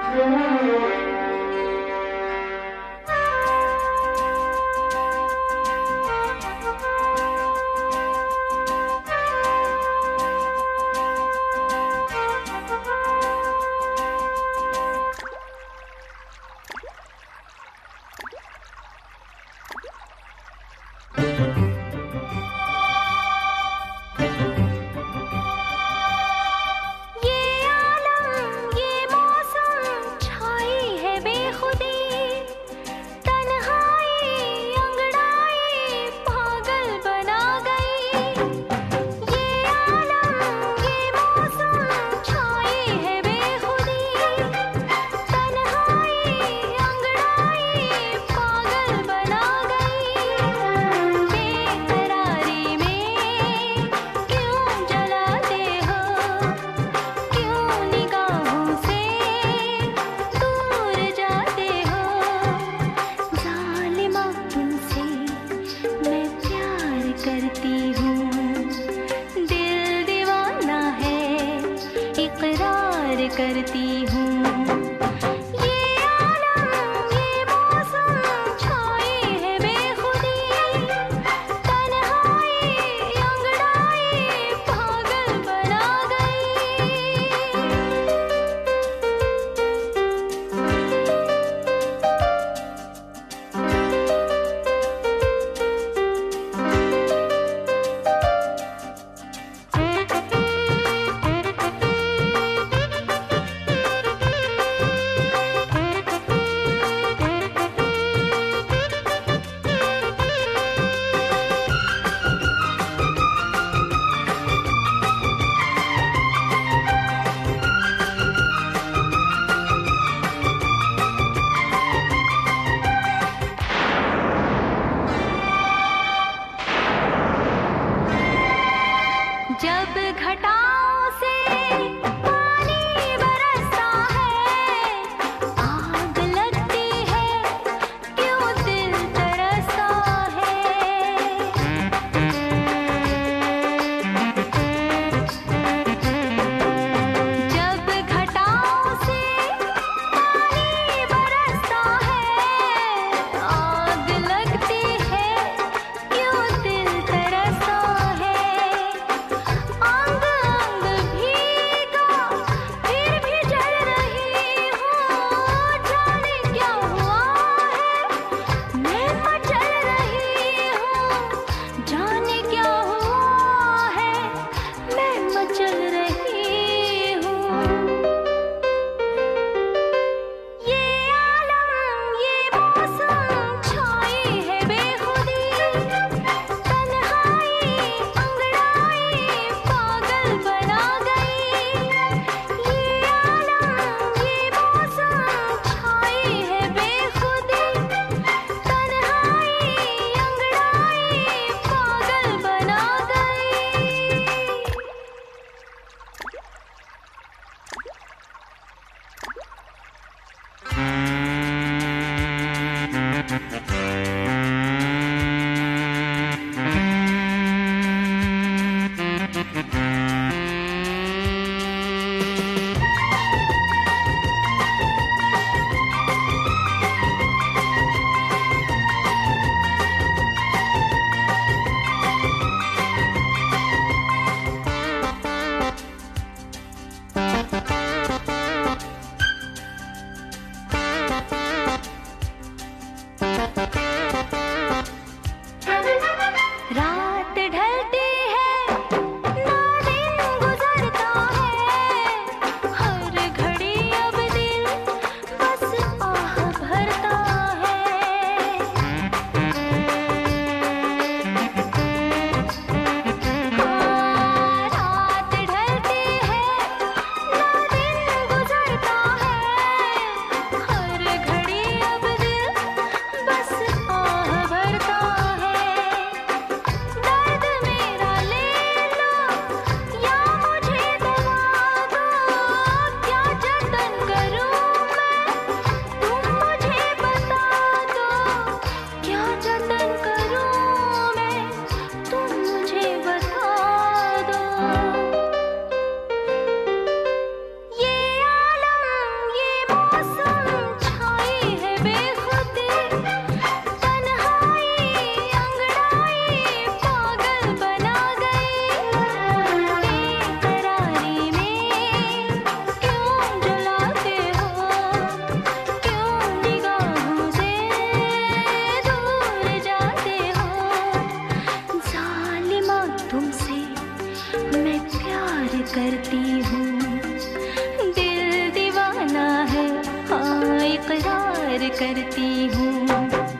करती हूँ। जब घटाओं से पानी बरसता है, आग लगती है, क्यों दिल तरसता है। जब घटाओं से पानी बरसता है, आग लगती है, क्यों दिल तरसता है। अंग अंग भीगा फिर भी जल रही हूँ, जाने क्या हुआ है, मैं मचल रही हूँ, जाने क्या हुआ है, मैं मचल रही हूँ। ये आलम ये मौसम छाई है बेखुदी, तन्हाई अंगड़ाई पागल बना गई। ये आलम ये मौसम छाई है बेखुदी, तन्हाई अंगड़ाई पागल बना गई। करती हूँ।